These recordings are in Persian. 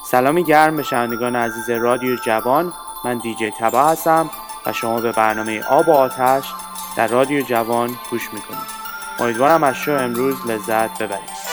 سلامی گرم به شنوندگان عزیز رادیو جوان. من دیجی تبا هستم و شما به برنامه آب و آتش در رادیو جوان گوش میکنید. امیدوارم از شو امروز لذت ببرید.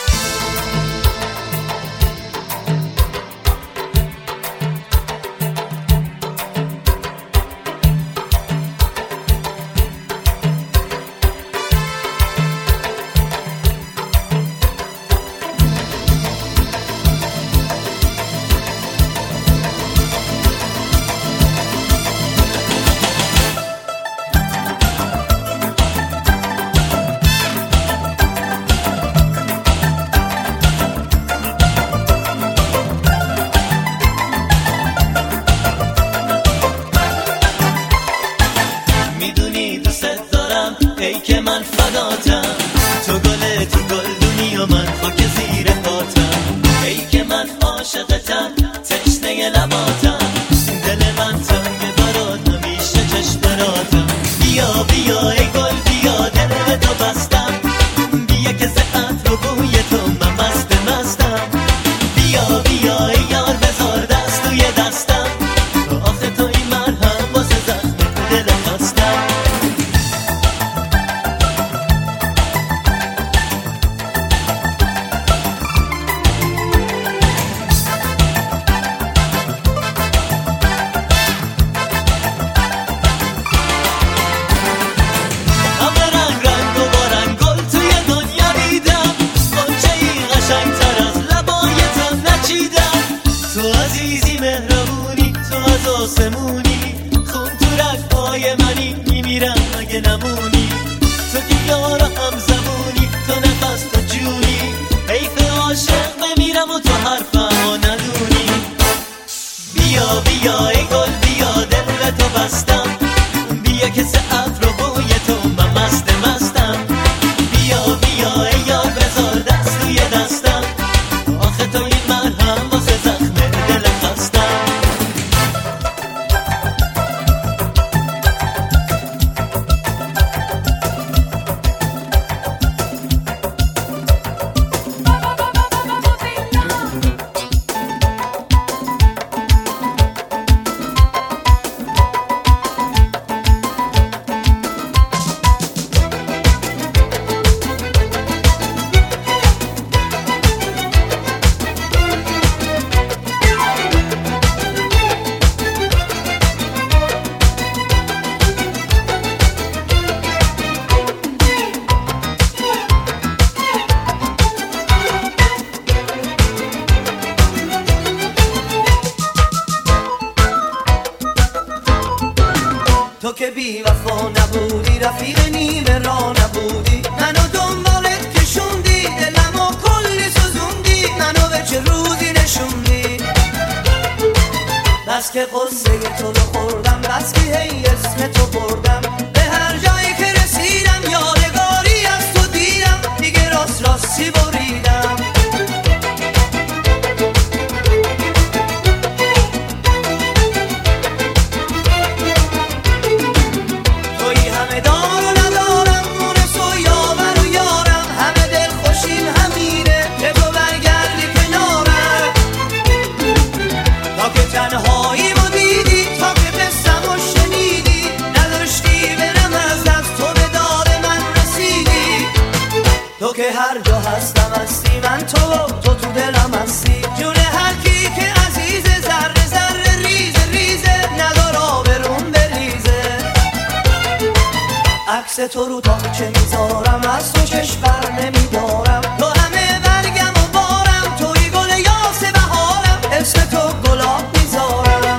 تو رو تا چه میذارم از تو چشم بر نمیدارم تو همه برگم و بارم توی گل یاس بهارم اسم تو گلاب میذارم.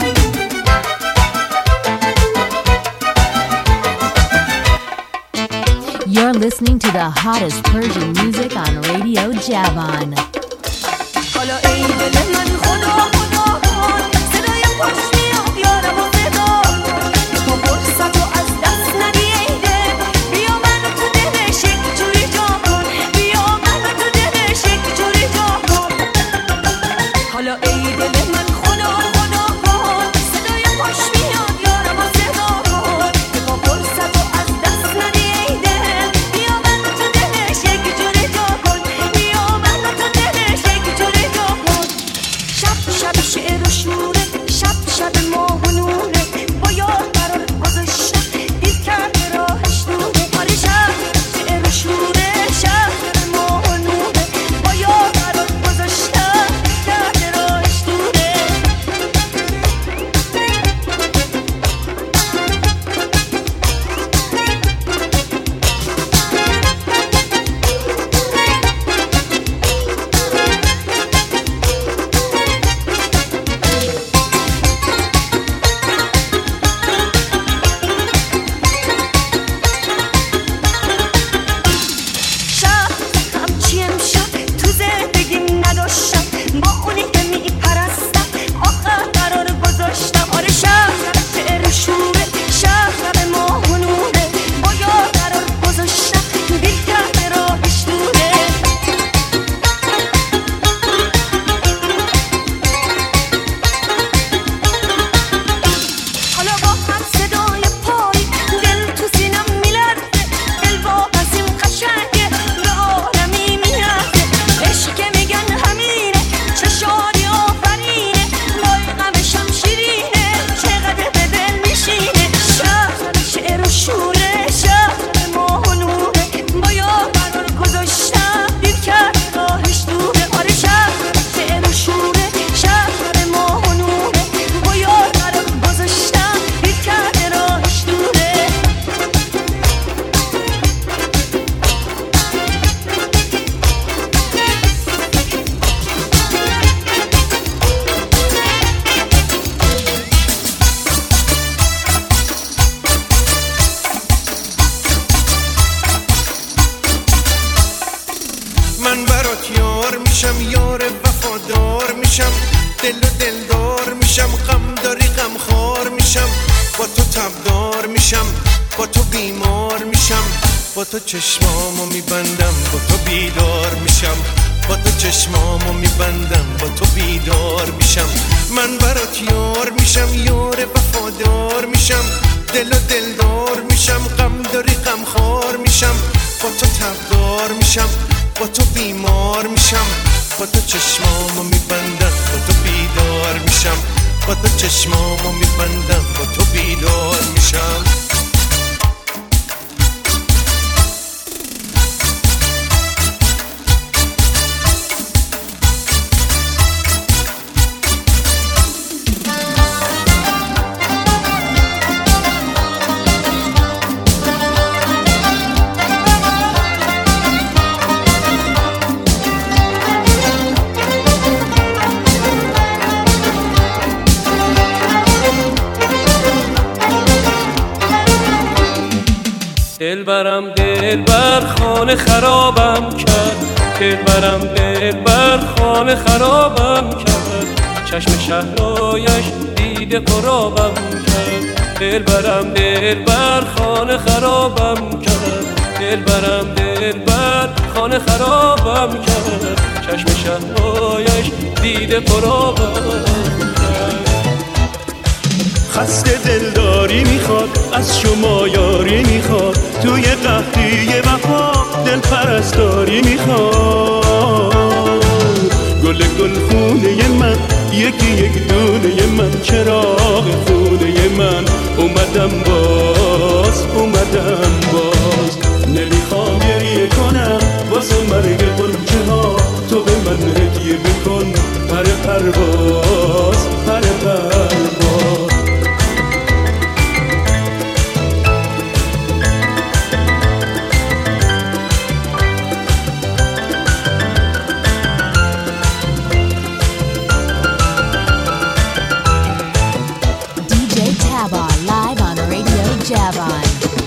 You're listening to the hottest Persian music on Radio Javan. حالا ای دل من خدا خدا کن صدای خوش میاد یارم و صدا تو فرصت و از دست ندی ای دل بیا منو تو دلش یک جوری جا کن بیا منو تو دلش یک جوری جا کن. حالا ای دل من خدا خدا کن صدای خوش میاد یارم و صدا کن تو فرصت و از دست ندی ای دل بیا منو تو دلش یک جوری جا کن بیا منو تو دلش یک جوری جا کن. شب شب من برات یار میشم، یار وفادار میشم، دل و دلدار میشم، غم داری غم خار میشم، با تو تبدار میشم، با تو بیمار میشم، با تو چشمامو میبندم، با تو بیدار میشم، با تو چشمامو میبندم، با تو بیدار میشم. من برات یار میشم، یار وفادار میشم، دل و دلدار میشم، غم داری غم خار میشم، با تو تبدار میشم، با تو بیمار میشم، با تو چشمامو میبندم، با تو بیدار میشم، با تو چشمامو میبندم، با تو بیدار میشم. دلبرم دلبر خانه خرابم کرد، دلبرم دلبر خانه خرابم کرد، چشم شهرایش دیده قرابم کرد. دلبرم دلبر خانه خرابم کرد، دلبرم دلبر خانه خرابم کرد، چشم شهرایش دیده قرابم کرد. خسته دلداری میخواد، از شما یاری میخواد، توی قحطی وفا دل پرستاری میخواد. گل خونه من، یکی یک دونه من، چراغ خونه من، اومدم باز نمیخوام گریه کنم واسه مرگ قنچه ها، تو به من هدیه بکن پر پرواز. Live on Radio Javon.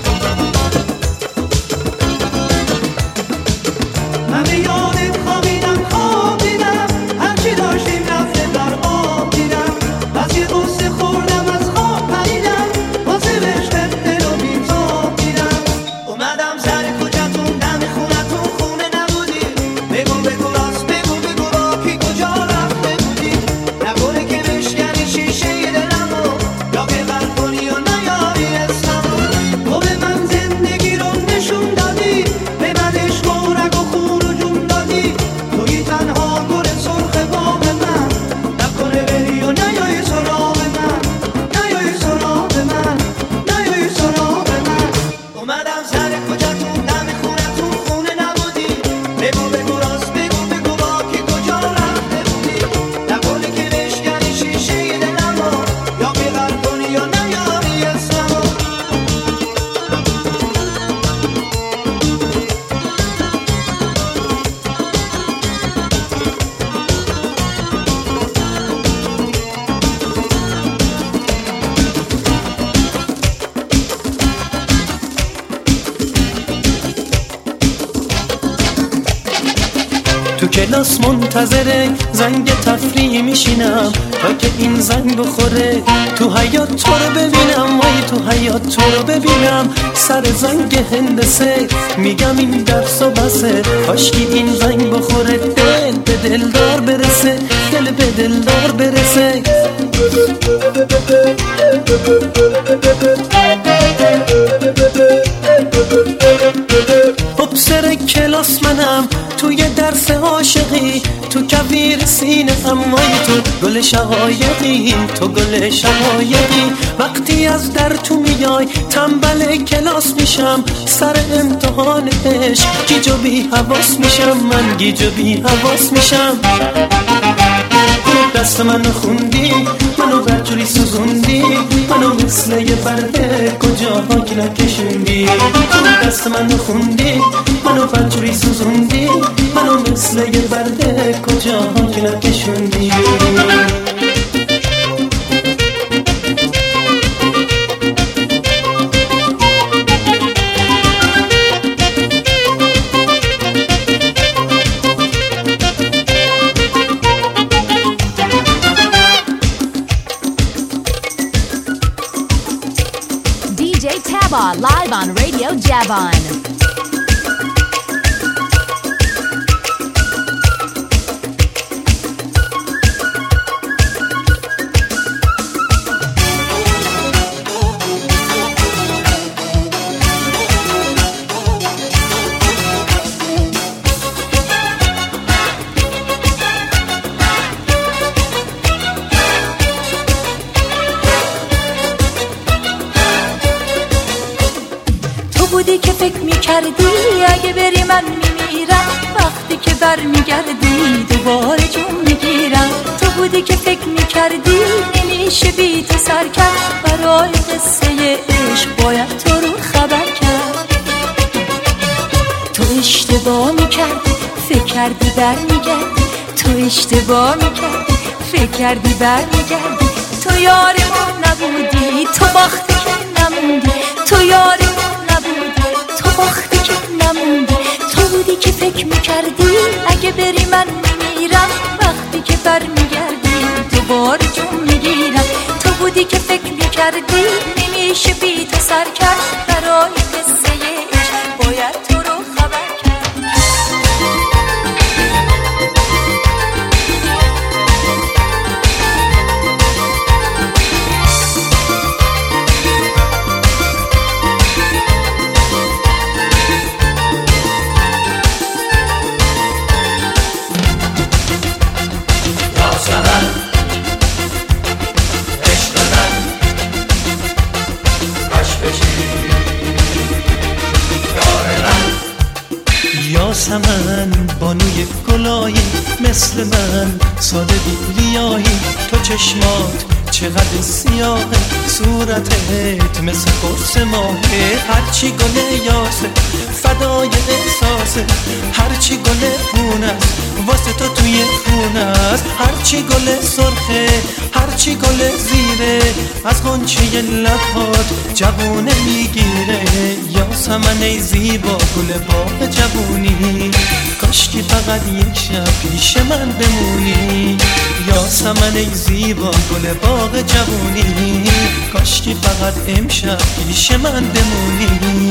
تو کلاس منتظره زنگ تفریح میشینم تا که این زنگ بخوره، تو حیاط تو رو ببینم، وای تو حیاط تو رو ببینم، سر زنگ هندسه میگم این درس و بسه، کاشکی این زنگ بخوره، دل به دلدار برسه، دل به دلدار برسه. سر کلاس منم توی درس عاشقی، تو کویر سینه امای تو گل شقایقی، تو گل شقایقی. وقتی از در تو میای تنبل کلاس میشم، سر امتحان عشق گیج و بی حواس میشم، من گیج و بی حواس میشم. دست منو خوندی، منو برجوری سوزوندی، منو مثل یه برده کجا پاک نکشوندی. دست منو خوندی، منو برجوری سوزوندی، منو مثل یه برده کجا پاک نکشوندی. live on Radio Javan. بودی که فکر میکردی اگه بری من میمیرم، وقتی که برمیگردی دوباره جون میگیرم. تو بودی که فکر میکردی نمیشه بی تو سر کرد، برای قصه عشق باید تو رو خبر کرد. تو اشتباه میکردی فکر کردی برمیگردی، تو اشتباه میکردی فکر کردی برمیگردی. تو یار ما نبودی، تو باختی که نموندی، تو یار ما نبودی، تو باختی که نموندی. تو بودی که فکر میکردی اگه بری من میمیرم، وقتی که برمیگردی دوباره جون میگیرم. تو بودی که فکر میکردی نمیشه بی تو سر کرد، برای قصه عشق باید تو رو خبر کرد. یاسمن بانوی گلایی مثل من ساده بی ریایی. تو چشمات چقدر سیاهه، صورتت مثل قرص ماهه. هرچی گل یاسه فدای احساسه، هرچی گل خونست واسه تو توی خونست. هرچی گل سرخه هرچی گل زیره، از غنچه لبات جوونه میگیره. یاسمن ای زیبا گل باغ جوونی، کاشکی فقط یک شب پیش من بمونی. یاسمن ای زیبا گل باغ جوونی، کاشکی فقط امشب پیش من بمونی.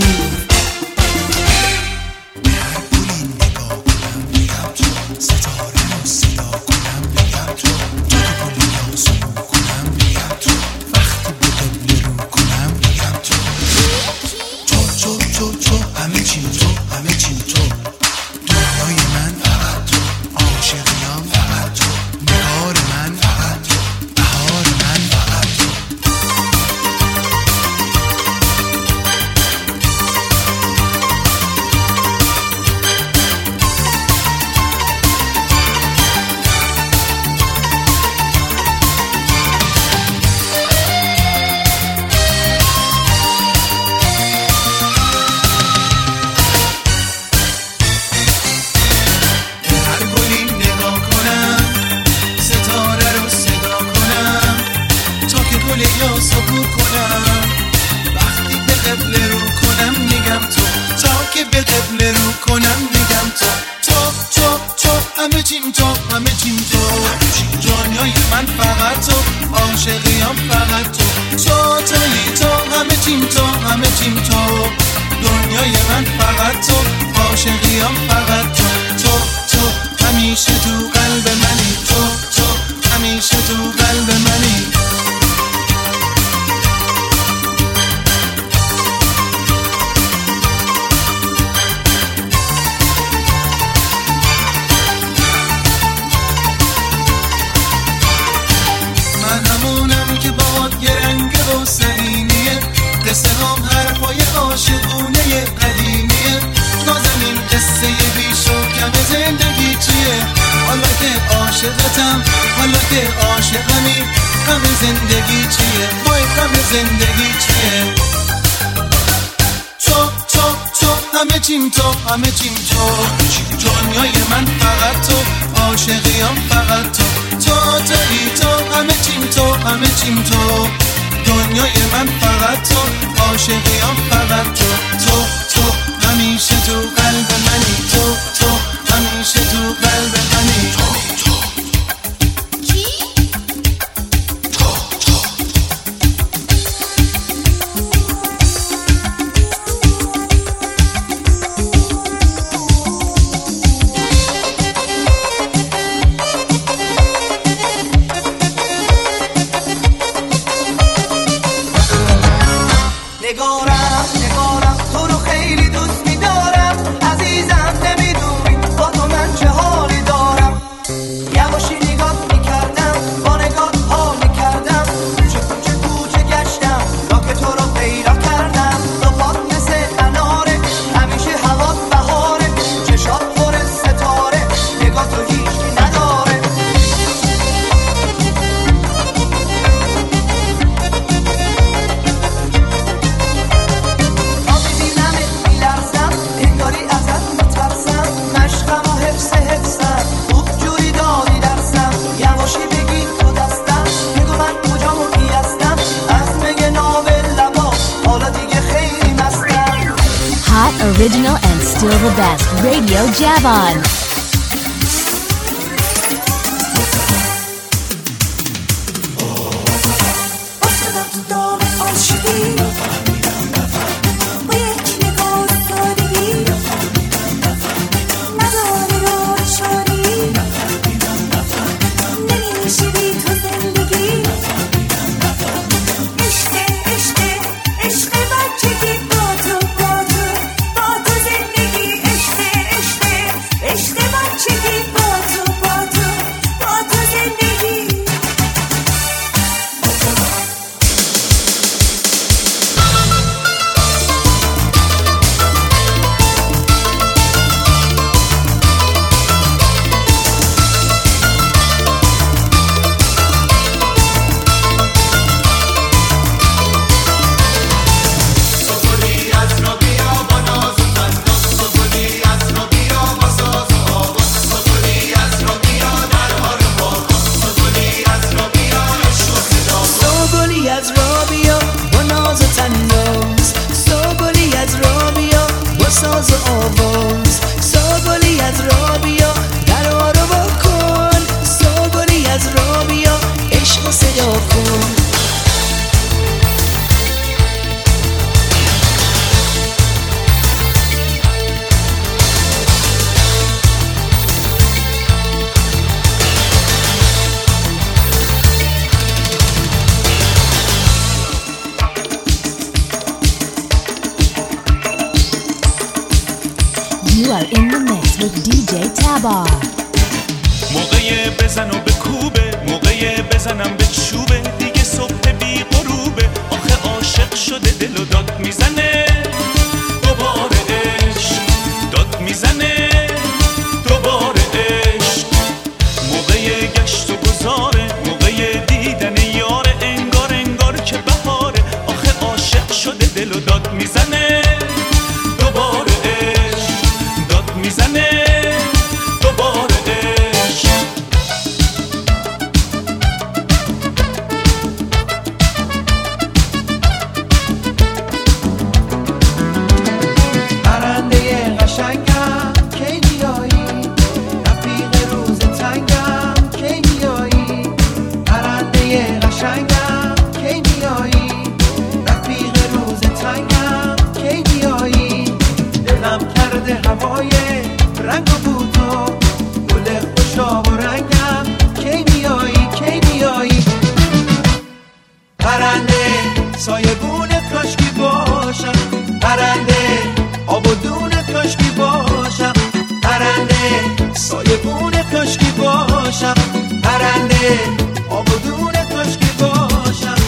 همه چیم تو، دنیای من فقط تو، عاشقیام فقط تو. تو تویی تو، همه چیم تو، همه چیم تو، دنیای من فقط تو، عاشقیام فقط تو. تو همیشه تو قلب منی، تو همیشه تو قلب منی. still the best. Radio Javon. You are in the mix with DJ Tabar. موقع بزن و بکوبه، موقع بزنم به چوبه، دیگه صبح بی غروبه، آخه عاشق شده دل و داد میزنه، دوباره عشق داد میزنه، دوباره عشق. موقع گشت و گذاره، موقع دیدن یاره، انگار انگار که بهاره، آخه عاشق شده دل و داد میزنه، دوباره عشق داد میزنه، دوباره عشق. پرنده قشنگم کی میایی، رفیق روز تنگم کی میایی، پرنده قشنگم کی میایی، رفیق روز تنگم کی میایی. دلم کرده هوای رنگ و بوتو، گل خوشاب و رنگم کی میایی، کی میایی. پرنده سایبون کاشکی باشم، پرنده آب و دون کاشکی باشم، پرنده سایبون کاشکی باشم، پرنده آب و دون کاشکی باشم.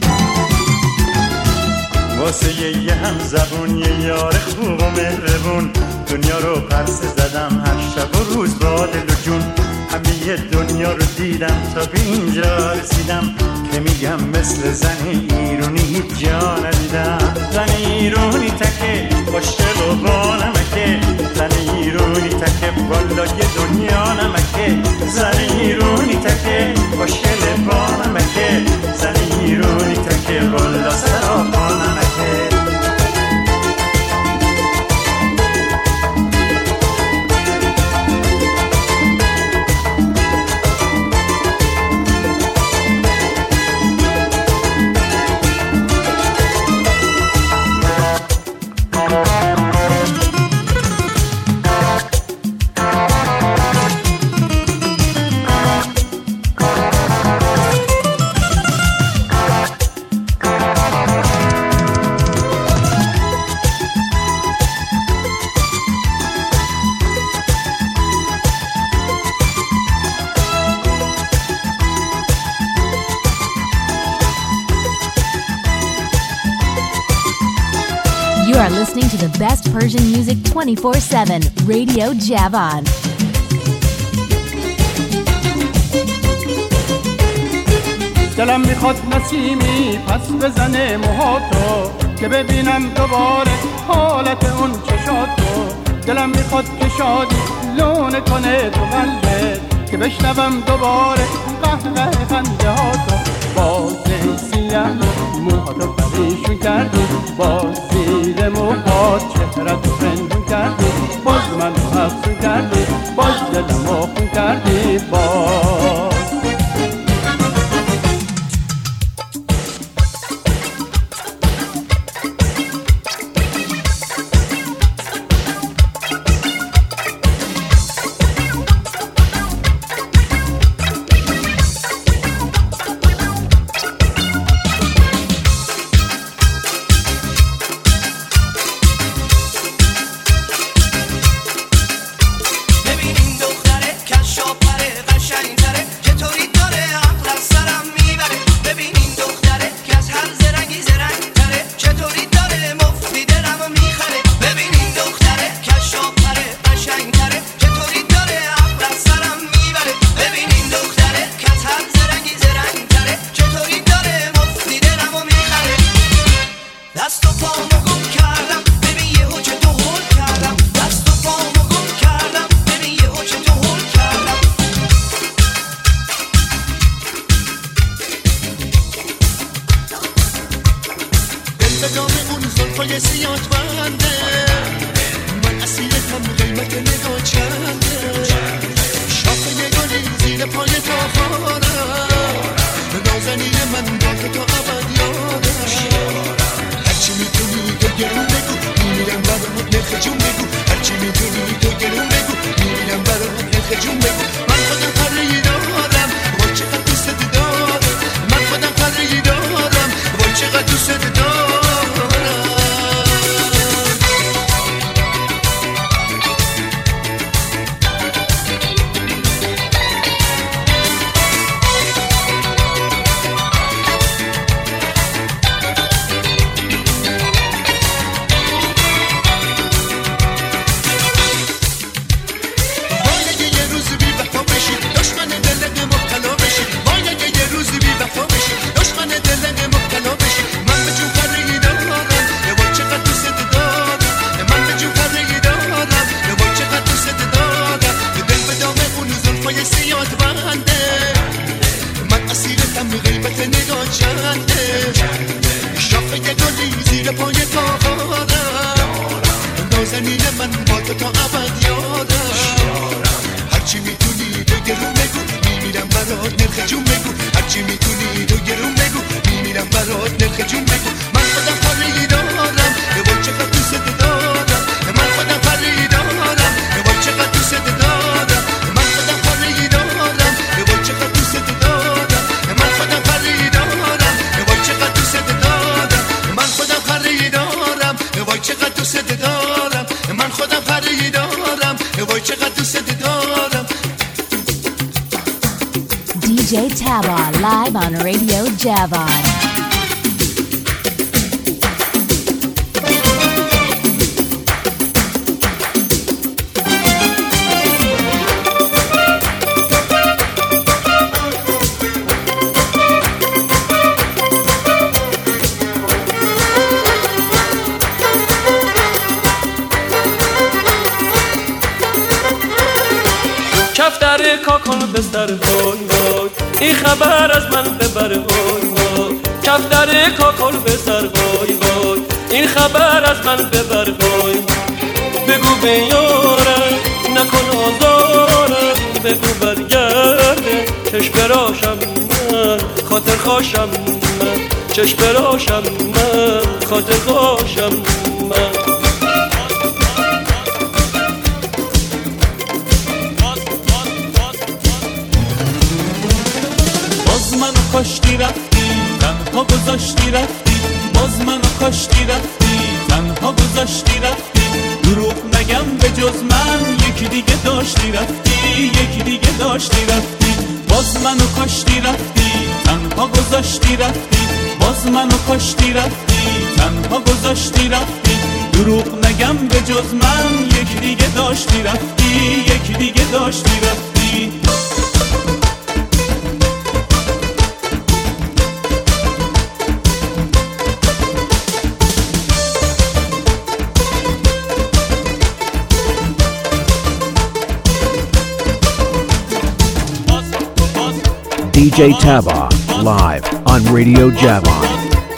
واسه یه هم زبون، یه یار خوب و مهربون، دنیا رو پرسه زدم هر شب و روز با دل و جون. همه دنیا رو دیدم تا به اینجا رسیدم، که میگم مثل زن ایرونی هیچ جا ندیدم. زن ایرونی تکه خوشگل و با نمکه، زن ایرونی تکه والا یه دنیا نمکه، زن ایرونی تکه خوشگل با نمکه، زن ایرونی تکه والا سراپا نمکه. You are listening to the best Persian music 24/7. Radio Javon. دلم میخواد نسیمی پس بزنه موهاتو، که ببینم دوباره حالت اون چشاتو. دلم میخواد که شادی لونه کنه تو قلبت، که بشنوم دوباره قهقه خنده ها تو. باز سیه موهاتو پریشون کردی، باز زیر موهات چهره‌تو پنهون کردی، باز منو افسون کردی، باز دلمو خون کردی. باز DJ Taba live on Radio Javon. کفتر کاکل بستر وای وای این خبر از من ببر وای وای کفتر کاکل بستر وای وای این خبر از من ببر وای بگو به یارم نکن آزارم بگو برگرده چشم براشم من خاطر خوشم من چشم براشم من خاطر خوشم من منو کاشتی رفتی تنها گذاشتی رفتی باز منو کاشتی رفتی تنها گذاشتی رفتی دروغ نگم به جز من یکی دیگه داشتی رفتی یکی دیگه داشتی رفتی باز منو کاشتی رفتی تنها گذاشتی رفتی باز منو کاشتی رفتی تنها گذاشتی رفتی دروغ نگم به جز من یکی دیگه داشتی رفتی یکی دیگه داشتی رفتی DJ Taba, live on Radio Javon.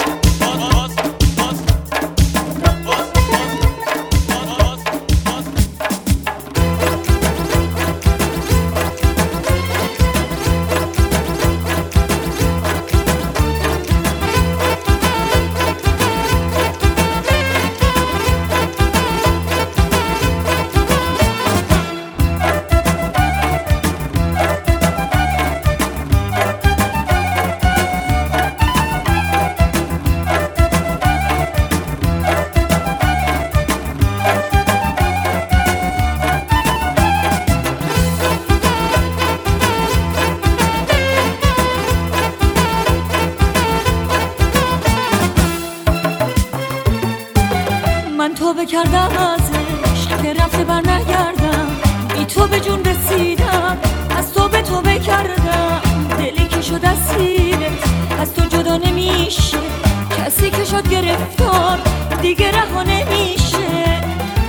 توبه کردم ازش که رفته بر نگردم، بی تو به جون رسیدم، از تو به توبه کردم. دلی که شد اسیرت از تو جدا نمیشه، کسی که شد گرفتار دیگه رها نمیشه.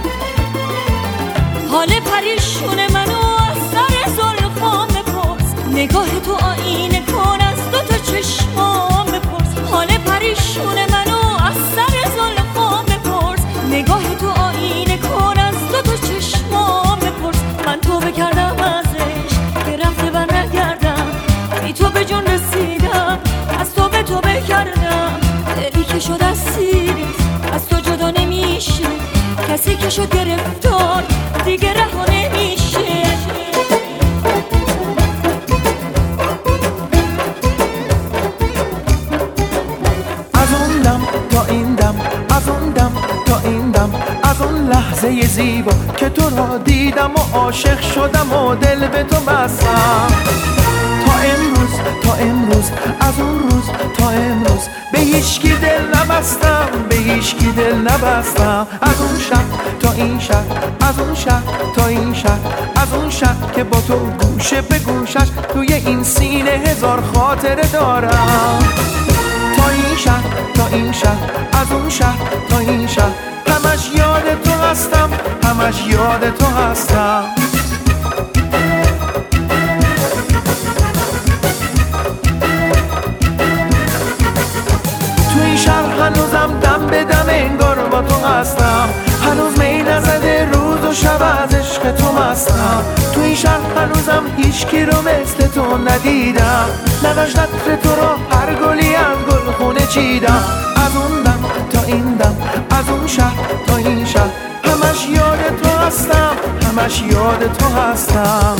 حال پریشون منو از سر زلفام بپرس، نگاه تو آینه کن از دو تا چشمام بپرس. حال پریشون منو از سر زلفام بپرس، نگاه تو آینه کن از دو تا چشمام بپرس. من توبه کردم ازش که رفته بر نگردم، بی تو به جون رسیدم، از تو به توبه کردم. دلی که شد اسیرت از تو جدا نمیشه، کسی که شد گرفتار دیگه رها نمیشه. از اون دم تا این دم، از اون دم تا این دم، از اون لحظه زیبا که تو را دیدم و عاشق شدم و دل به تو بستم. تا امروز، تا امروز، از اون روز تا امروز به هیچکی دل نبستم، به هیچکی دل نبستم. از اون شب تا این شب، از اون شب تا این شب، از اون شب که با تو گوشه به گوشش توی این سینه هزار خاطره دارم. تا این شب تا این شب، از اون شب تا این شب، همش یاد تو هستم، همش یاد تو هستم. تو این شهر هنوزم دم به دم انگار با تو هستم، هنوز می نزده روز و شب از عشق تو مستم. تو این شهر هنوزم هیچکی رو مثل تو ندیدم، نداشت عطر تو رو هر گلی از گلخونه چیدم. از اون دم تا این دم، از اون شهر تا این شهر، همش یاد تو هستم، همش یاد تو هستم.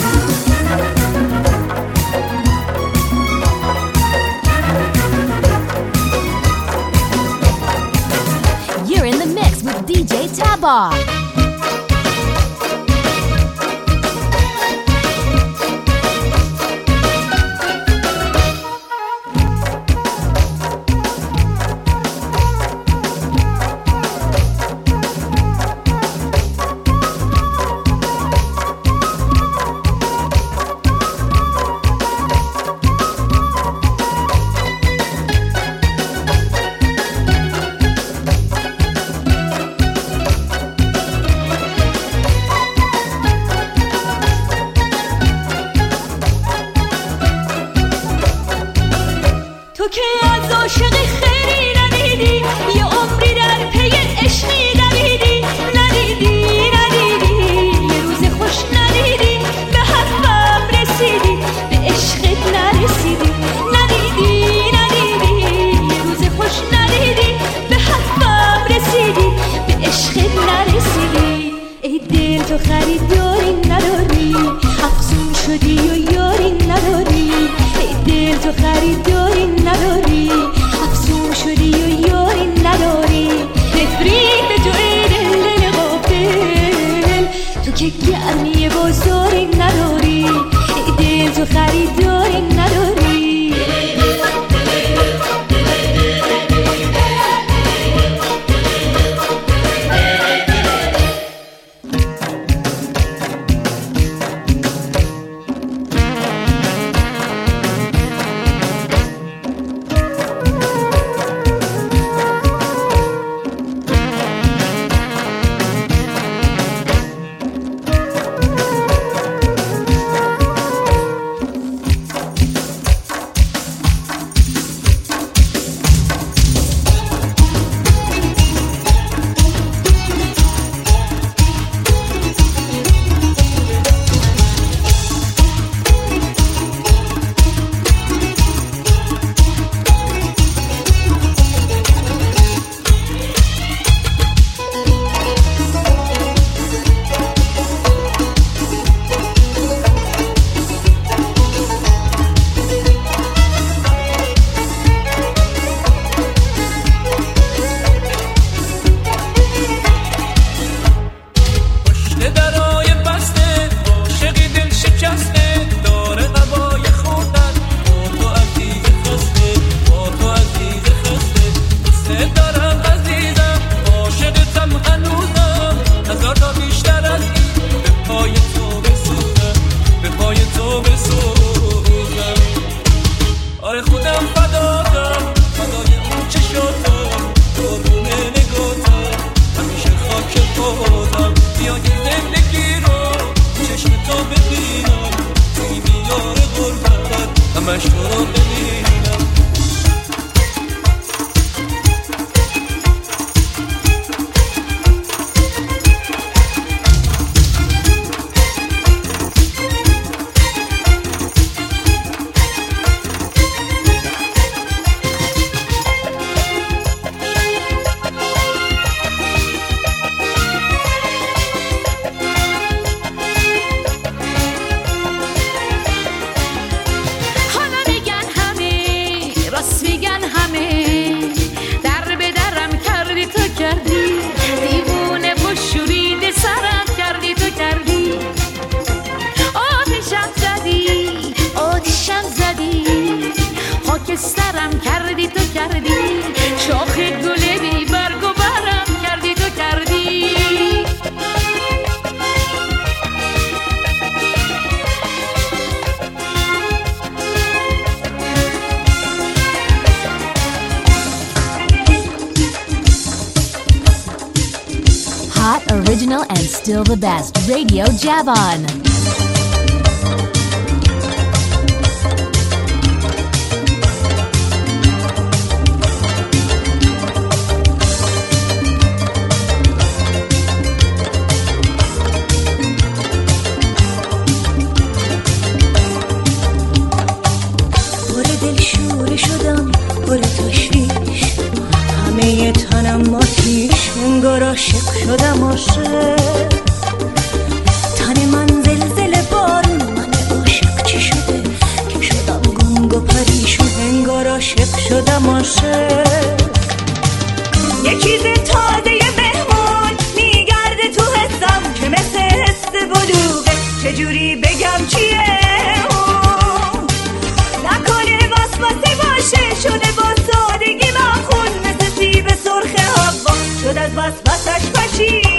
You're in the mix with DJ Taba. خریداری نداری، همش تو رو ببینم. سرم کردی تو کردی، شاخ گل بی برگ و برم کردی تو کردی. Hot, original, and still the best. Radio Javon. انگار عاشق شدم عاشق، تن من زلزله بارون، من عاشق چی شده که شدم گنگ و پریشون، انگار عاشق شدم عاشق. یه چیز تازه مهمان میگرده تو حسم که مثل حس بلوغه، چجوری بگم چیه نکنه واسواسه باشه، شده با سادگی مخون مثل سیب سرخ هوا، شد از وسوسش پشیمون.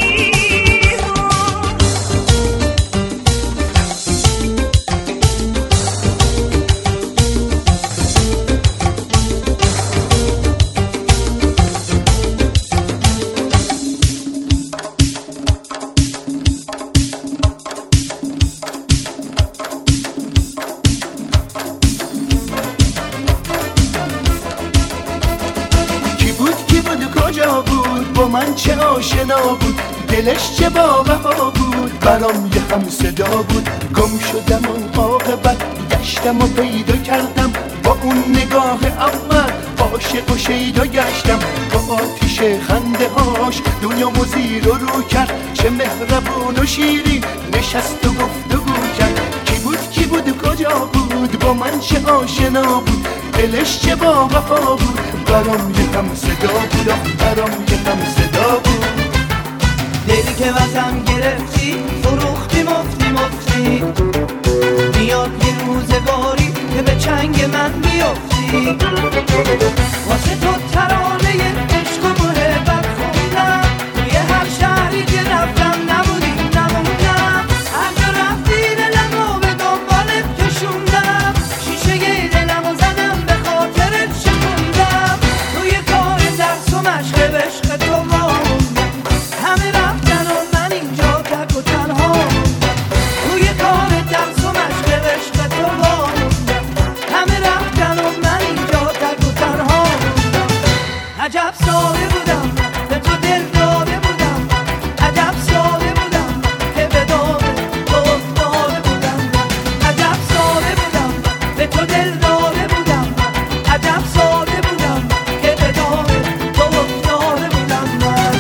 من چه آشنا بود، دلش چه با وفا بود، برام یه هم صدا بود. گم شدم اون عاقبت، گشتم و پیدا کردم، با اون نگاه اول عاشق و شیدا گشتم. با آتیش خنده هاش دنیامو زیر و رو کرد، چه مهربون و شیرین نشست و گفتگو کرد. کی بود و کجا بود، با من چه آشنا بود، دلش چه با وفا بود، برام یه هم صدا بود، برام یه هم صدا بود. دلی که واسم گرفتی فروختی مفتی، میاد یه روزگاری که به چنگ من بیفتی. واسه تو ترانه عشق و محبت خوندم، توی هر شهری که رفتم نبودی نموندم. هر جا رفتی دلمو به دنبالت کشوندم، شیشه دلمو زدم به خاطرت شکوندم. توی کار درس و مشق عشق تو موندم، همه رفتن و من اینجا تک و تنها موندم. توی کار درس و مشق عشق تو موندم، همه رفتن و من اینجا تک و تنها موندم. عجب ساده بودم به تو دل داده بودم، عجب ساده بودم که به دام تو افتاده بودم. عجب ساده بودم به تو دل داده بودم، عجب ساده بودم که به دام تو افتاده بودم من.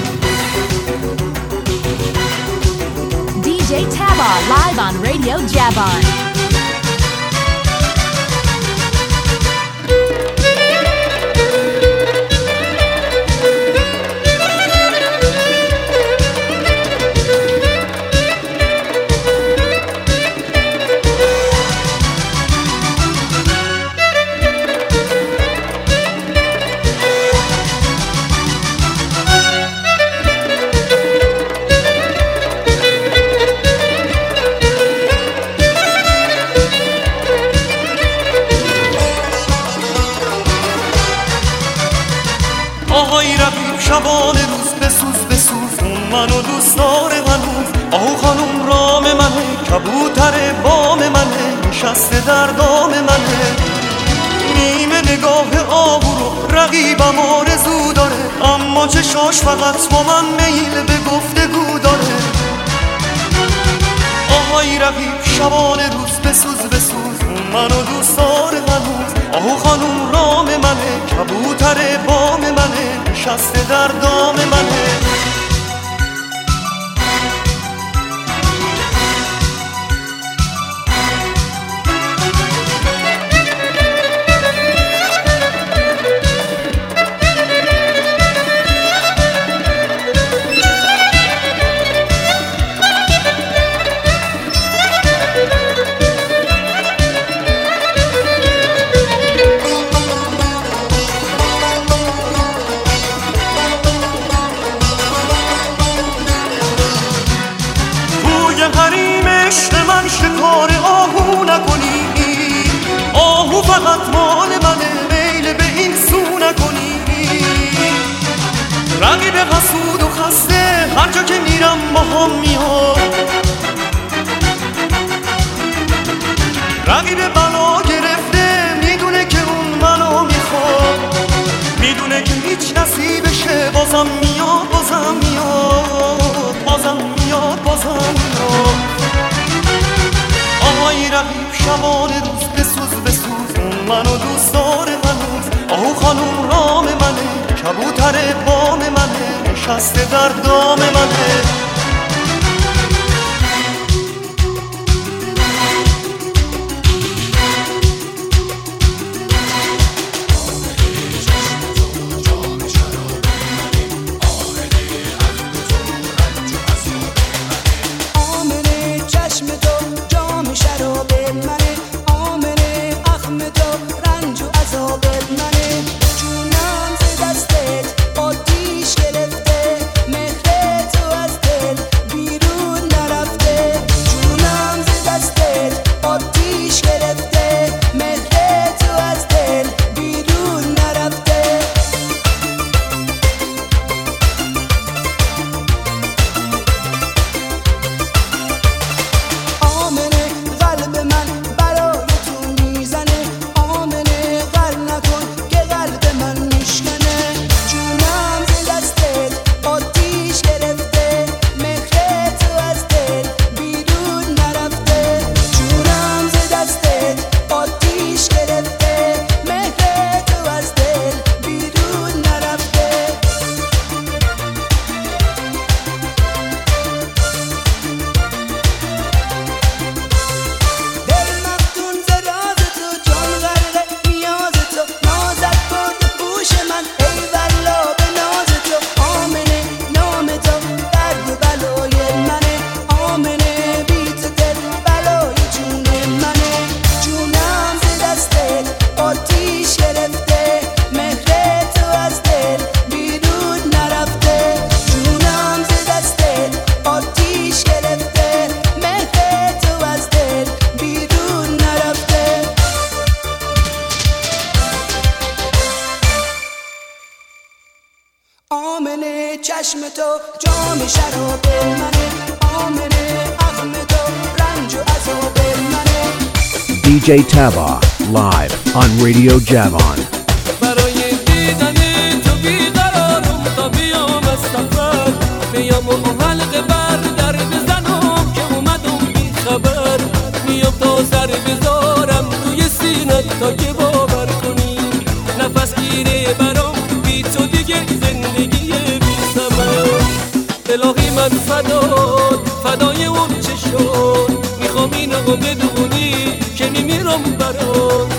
DJ Taba live on Radio Javon. آهای رفیق شبان روز بسوز اون منو دوست داره هنوز. آهو خانوم رام منه، کبوتر بام منه، نشسته در دام منه. نگاه آهو رو رقیبم آرزو داره، اما چشاش فقط با من میل به گفتگو داره. آهای رقیب شبانه روز بسوز بسوز، منو دوست داره هنوز. آهو خانوم رام منه، کبوتر بام منه، نشسته در دام منه. شکار آهو نکنی، آهو فقط مال منه، میل به این سو نکنی. رقیب حسود و خسته هر جا که میرم با هم میاد، رقیب بلا گرفته میدونه که اون منو میخواد، میدونه که هیچ نصیبشه، بازم میاد بازم میاد بازم میاد بازم میاد. آهای رقیب شبانه روز بسوز بسوز، منو دوست داره هنوز. آهو خانوم رام منه، کبوتر بام منه، نشسته در دام منه. آمنه چشم تو جام شراب منه، آمنه اخم تو رنج و عذاب منه. DJ Taba live on Radio Javon. برای دیدن تو بیقرارم تا بیام از سفر، بیام و حلقه بر در بزنم که اومدم بی خبر. میام تا سر بذارم روی سینت تا که باور کنی، نفس گیره برام بی تو دیگه زندگی بی ثمر. الهی من فدای اون چشم، میخوام اینو بدونی که میمیرم برات.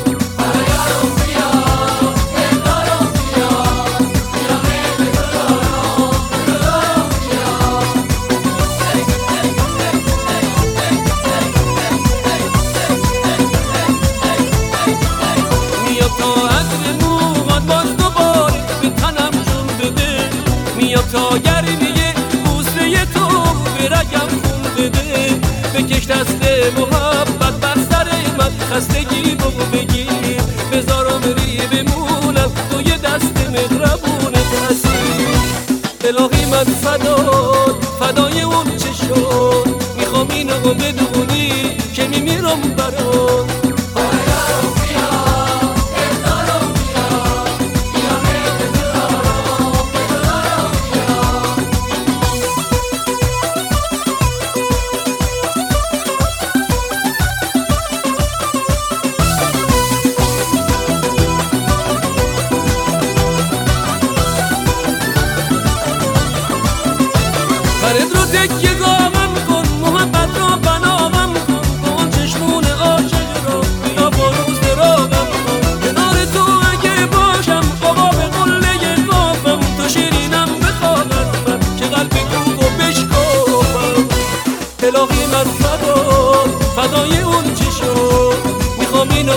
تا گرمیه بوسه تو به رگم خون بده، بکش دست محبت بر سر من، خستگی بگو بگیر بذارم ری بمونم توی دست مهربونت هستی. الهی من فدای اون چشم، میخوام اینو بدونی که میمیرم برات.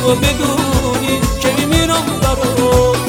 و بدونی که میمیرم برات.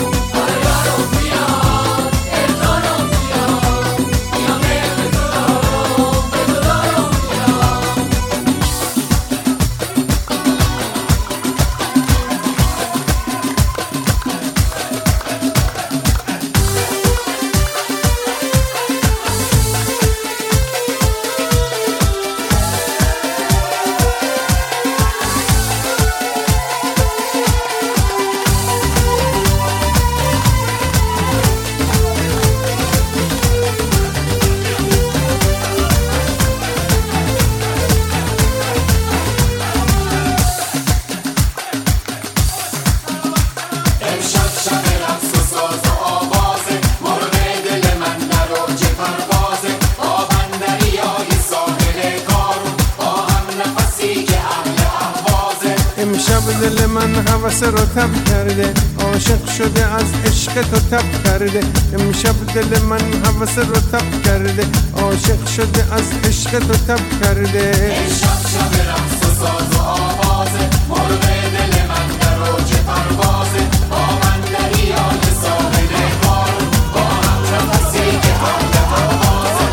دل من هوس رو تب کرده، عاشق شده از عشق تو تب کرده. امشب دل من هوس رو تب کرده، عاشق شده از عشق تو تب کرده. امشب شب رقص و ساز و آوازه، مرغ دل من در اوج پروازه. با من دریای ساحل قارون، با هم نفسی که حمل پروازه.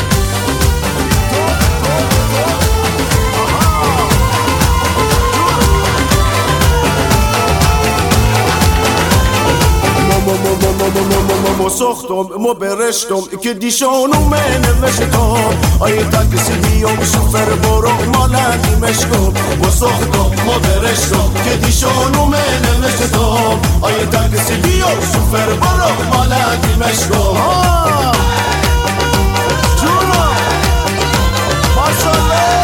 مو ساختم مو برشتم که دیشانو من نوشتم آیه تاکسی بیام شوفر برو مالکی مشکم. مو ساختم مو برشتم که دیشانو من نوشتم آیه تاکسی بیام شوفر برو مالکی مشکم. جونا ماشالله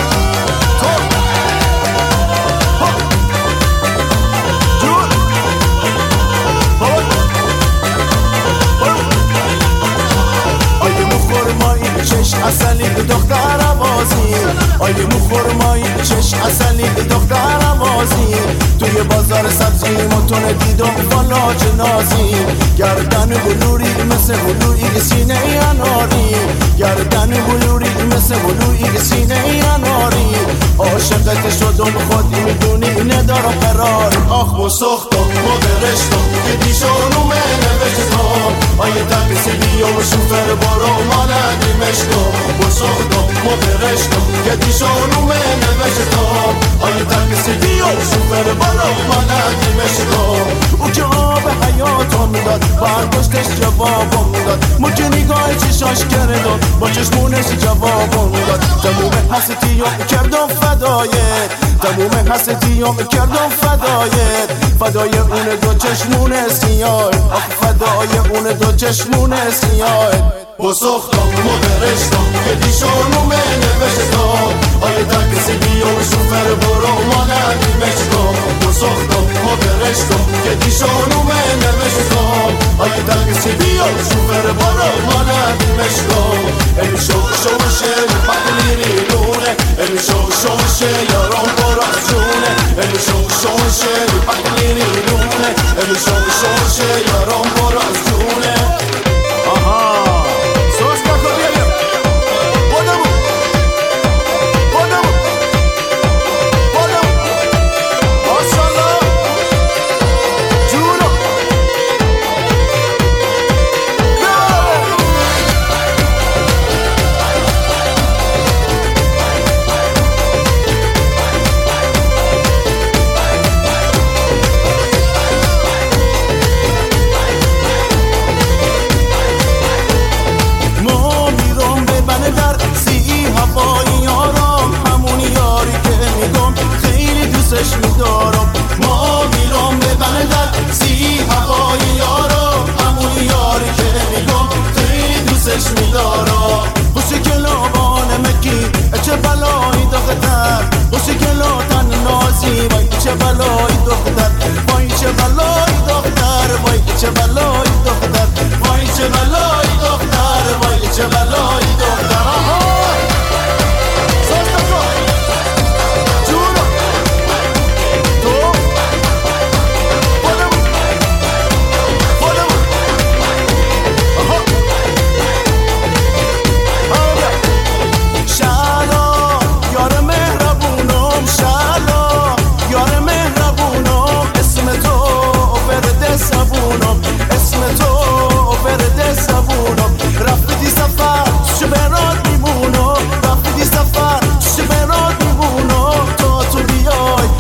چش اصلی دختر بازی، آیه مو خرمایی چش اصلی دختر بازی. توی بازار سبزی متون دیدم فلاج نازی، گردن بلوری مثل بلوری سینه اناری، گردن بلوری مثل بلوری سینه اناری. عاشقت شدم خودی میدونی ندارم قرار. آخ مو ساختم مو برشتم که دیشانو من نوشتم آیه تاکسی بیام شوفر برو مالکی مشکم. مو ساختم مو برشتم که دیشانو من نوشتم آیه تاکسی بیام شوفر برو مالکی مشکم. او که آب حیاتم داد برداشتش جوابم داد، مو که نگاه چشاش کردم با چشمونش جوابم داد. تموم حسیتیام کردم فدایت، تموم حسیتیام کردم فدایت. فدای اون دو چشمون سیاه، آخ فدای اون دو چشمون سیاه. مو ساختم مو برشتم که دیشانو من نوشتم آیه تاکسی بیام شوفر برو مالکی مشکم. مو ساختم مو برشتم که دیشانو من نوشتم آیه تاکسی بیام شوفر برو مالکی مشکم. ای شوق شوشه بقلیری لونه، ای شوق شوشه یارم برات جونه. ای شوق شوشه بقلیری لونه، ای شوق شوشه یارم برات جونه. آها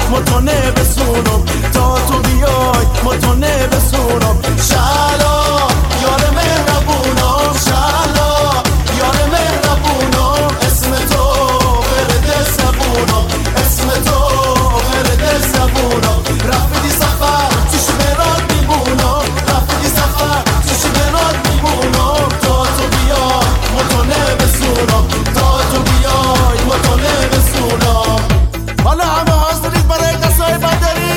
متونه بسونم تا تو بیای متونه بسونم شهلا یار مهربونم شهلا یار مهربونم اسم تو ورد زبونم اسم تو ورد زبونم رفتی سفر چش برات میبونم رفتی سفر چش برات میبونم تا تو بیای متونه بسونم تا تو بیای متونه بسونم حالا همه حاضرید برای قصای بدری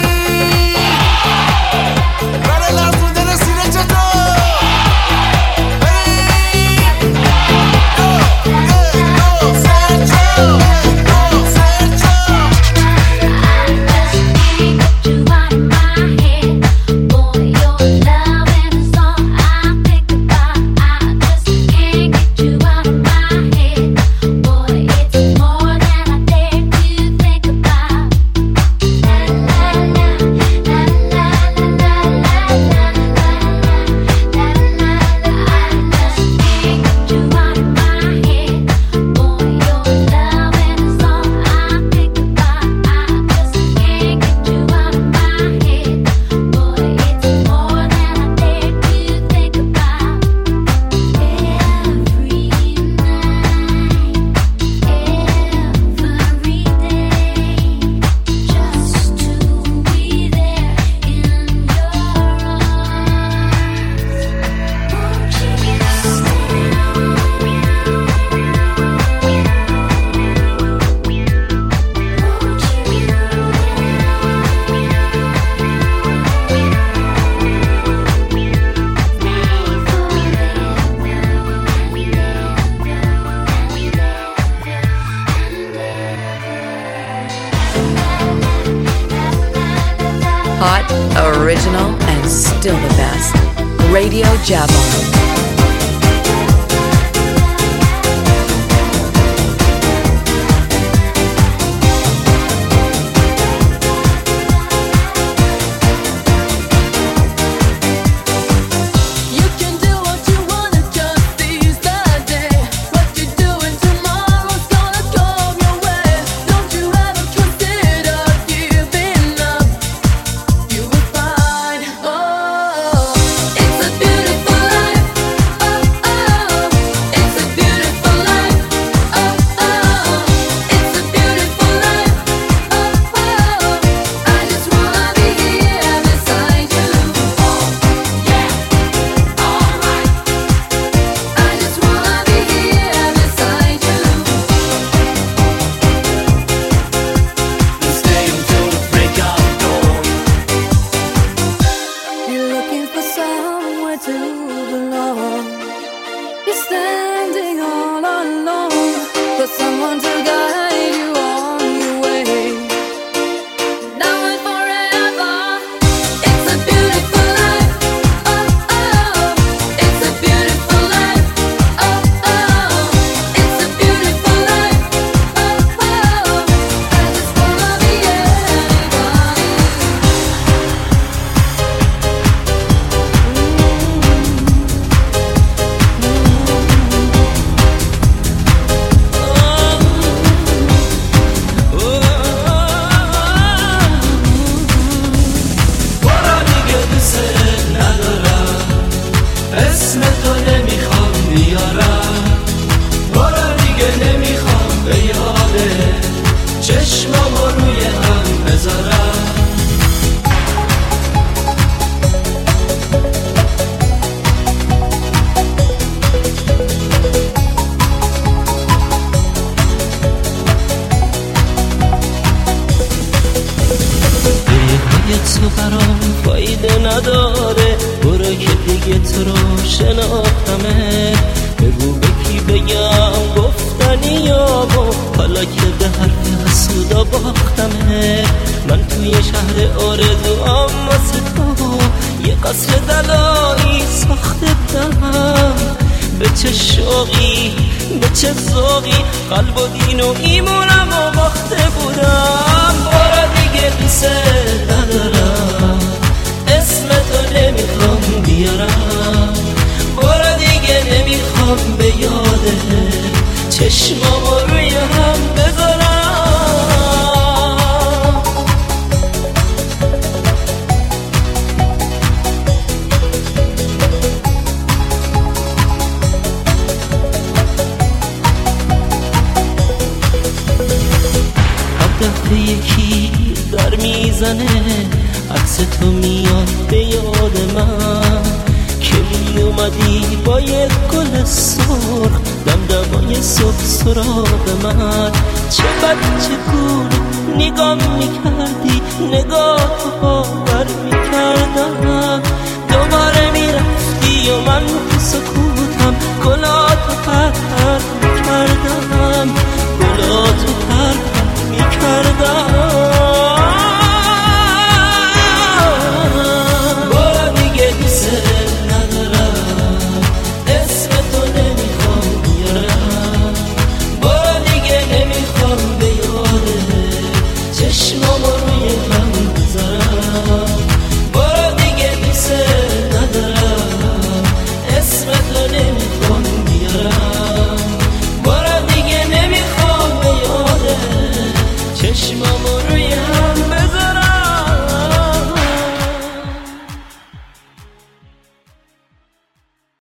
برای لرزوندن سینه چطور Hot, original, and still the best. Radio Javon. تو برام فایده نداره، برو که دیگه تو رو شناختمه. بگو به کی بگم گفتنی یابو، حالا که به حرف حسودا باختمه. من توی شهر آرزوام واسه تو یه قصر دلایی ساخته بودم. به چه شوقی به چه ذوقی قلب و دین و ایمونم و باخته بودم. برو دیگه قصه ندارم، اسم تو نمیخوام بیارم. برو دیگه نمیخوام به یاده چشمامو روی هم بذارم. میزنه عکس تو میاد به یاد من که می اومدی با یک گل سرخ دمدمای صبح سراغ من چه بچه گونه نگاه میکردی نگاه